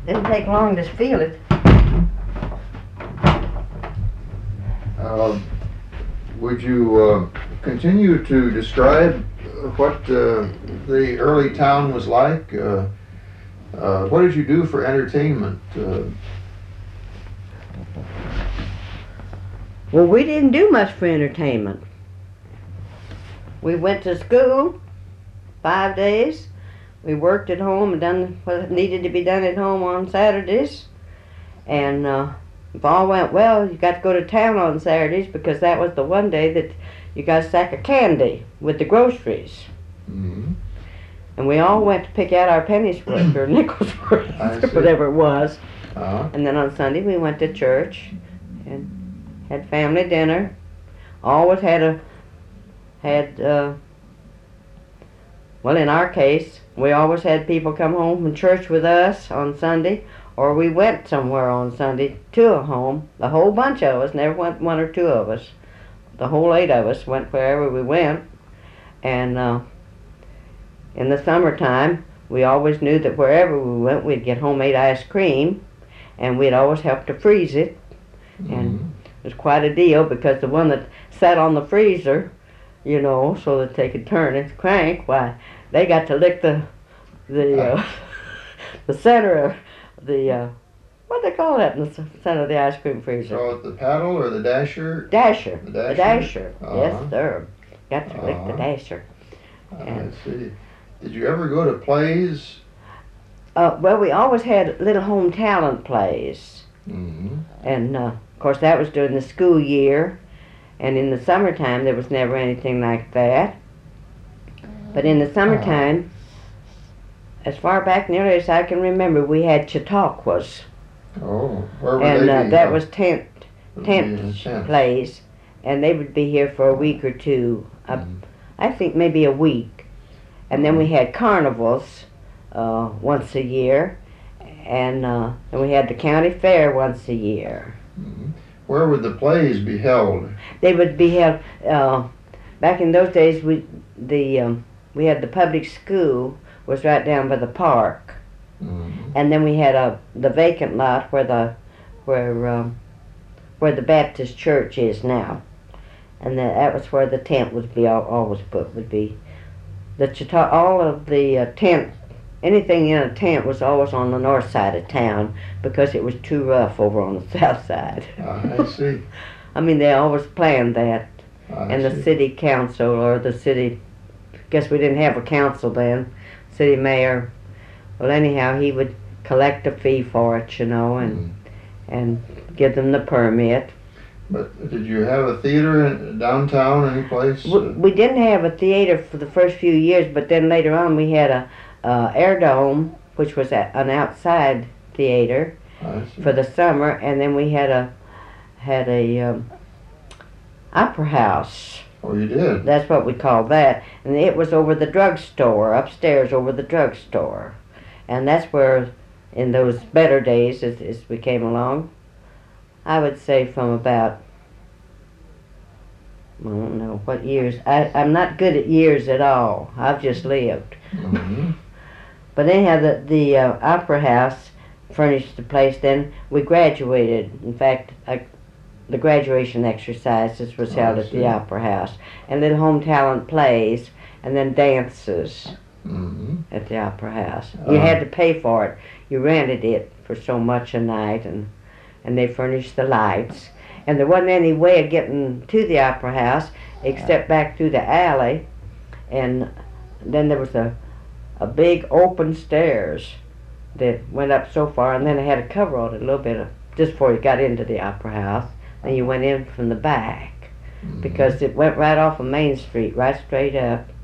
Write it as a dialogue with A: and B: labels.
A: Didn't take long to feel it.
B: Would you continue to describe what the early town was like? What did you do for entertainment?
A: Well, we didn't do much for entertainment. We went to school 5 days. We worked at home and done what needed to be done at home on Saturdays. And if all went well, you got to go to town on Saturdays because that was the one day that you got a sack of candy with the groceries.
B: Mm-hmm.
A: And we all went to pick out our pennies worth or nickels worth, or whatever it was.
B: Uh-huh.
A: And then on Sunday we went to church and had family dinner. Always well, in our case, we always had people come home from church with us on Sunday, or we went somewhere on Sunday to a home. The whole bunch of us, never went one or two of us. The whole 8 of us went wherever we went. And in the summertime, we always knew that wherever we went, we'd get homemade ice cream, and we'd always help to freeze it.
B: Mm-hmm.
A: And it was quite a deal because the one that sat on the freezer, you know, so that they could turn its crank, why, they got to lick the center of the, what do they call that in the center of the ice cream freezer?
B: So the paddle or the dasher?
A: Dasher.
B: The dasher?
A: The dasher.
B: Uh-huh.
A: Yes, sir. Got to lick the dasher.
B: I see. Did you ever go to plays?
A: Well, we always had little home talent plays.
B: Mm-hmm.
A: And, of course, that was during the school year. And in the summertime, there was never anything like that. But in the summertime, as far back nearly as I can remember, we had Chautauquas.
B: Oh, where would
A: And
B: they be?
A: that was tent
B: Tents.
A: plays. And they would be here for a week or two. I think maybe a week. And then we had carnivals once a year. And we had the county fair once a year.
B: Mm-hmm. Where would the plays be held?
A: They would be held, back in those days, we had the public school was right down by the park.
B: Mm-hmm.
A: And then we had the vacant lot where the Baptist church is now. And that was where the tent would be always put, would be. All of the tent, anything in a tent was always on the north side of town because it was too rough over on the south side.
B: I see.
A: I mean, they always planned that. And
B: I
A: the
B: see.
A: city council or the city, guess we didn't have a council then, city mayor. Well, anyhow, he would collect a fee for it, you know, and give them the permit.
B: But did you have a theater in downtown, any place?
A: We didn't have a theater for the first few years, but then later on we had a Air Dome, which was an outside theater for the summer, and then we had a opera house.
B: Oh, you did?
A: That's what we called that. And it was over the drugstore, upstairs over the drugstore. And that's where, in those better days, as we came along, I would say from about, I don't know what years. I'm not good at years at all. I've just lived.
B: Mm-hmm.
A: But anyhow, the opera house furnished the place. Then we graduated. In fact, the graduation exercises was held at the opera house, and little home talent plays, and then dances at the opera house. You had to pay for it. You rented it for so much a night, and they furnished the lights. And there wasn't any way of getting to the opera house except back through the alley, and then there was a big open stairs that went up so far, and then it had a cover on it a little bit just before you got into the opera house. And you went in from the back because it went right off of Main Street, right straight up.